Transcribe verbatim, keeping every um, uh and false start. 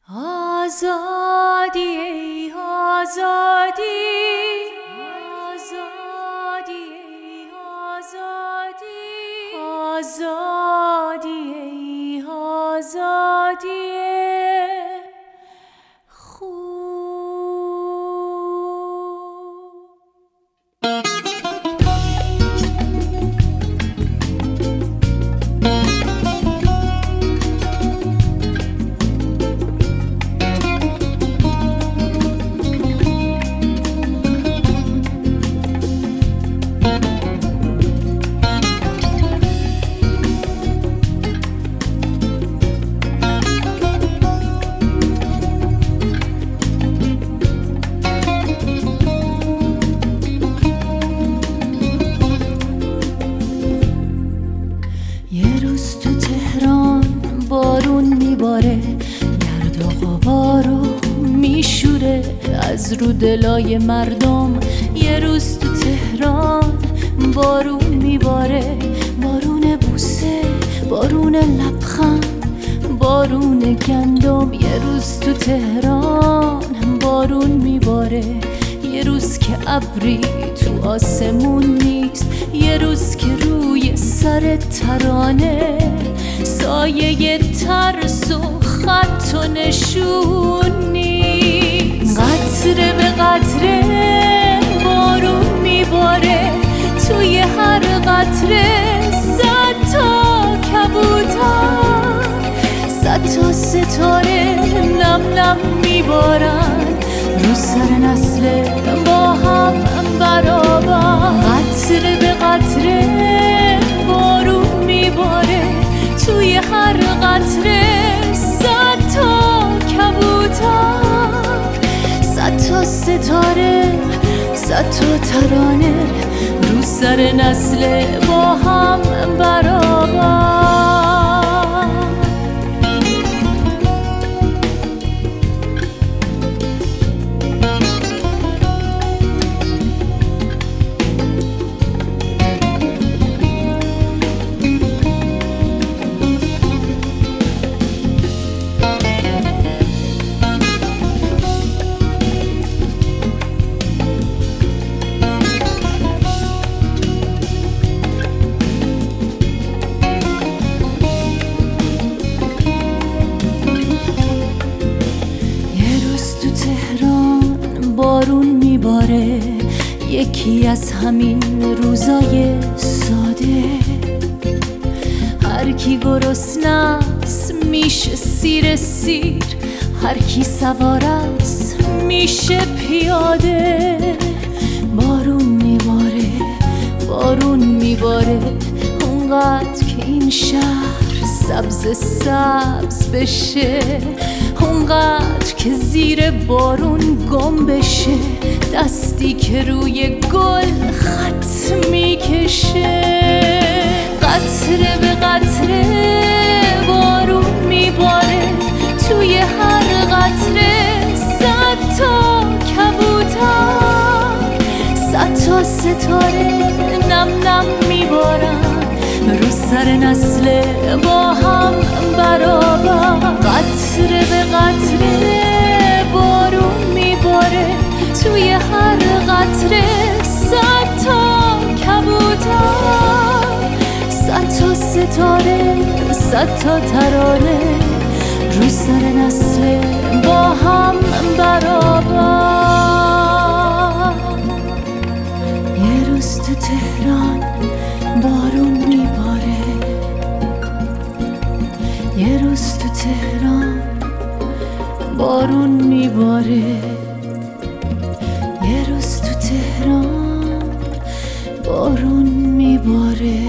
آزادی ای آزادی، آزادی ای آزادی، آزادی ای آزادی خوب. یه روز تو تهران بارون میباره، گرد و غبارو میشوره از رو دلای مردم. یه روز تو تهران بارون میباره، بارون بوسه، بارون لبخند، بارون گندم. یه روز تو تهران بارون میباره، یه روز که ابری تو آسمون نیست، یه روز که روی سر ترانه سایه ترس و خط و نشون نیست. قطره به قطره بارون میباره، توی هر قطره صد تا کبوتر، صد تا ستاره نم نم میبارن رو سر نسل با هم برابر. قطره به قطره بارون میباره، توی هر قطره صد تا کبوتر، صد تا ستاره، صد تا ترانه رو سر نسل با هم برابر. بارون میباره، یکی از همین روزای ساده، هر کی گرسنه‌ست میشه سیر سیر، هر کی سوار است میشه پیاده. بارون میباره، بارون میباره، اونقدر که این شهر سبز سبز بشه، اونقدر که زیر بارون گم بشه، دستی که روی گل خط میکشه. قطره به قطره بارون میباره، توی هر قطره صد تا کبوتر، صد تا ستاره نم نم میبارن رو سر نسل با هم برابر. قطره به قطره بارون میباره، توی هر قطره صد تا کبوتر، صد تا ستاره، صد تا ترانه رو سر نسل با هم برابر. یه روز تو تهران بارون میباره، یه روز تو تهران بارون میباره، یه روز تو تهران بارون میباره.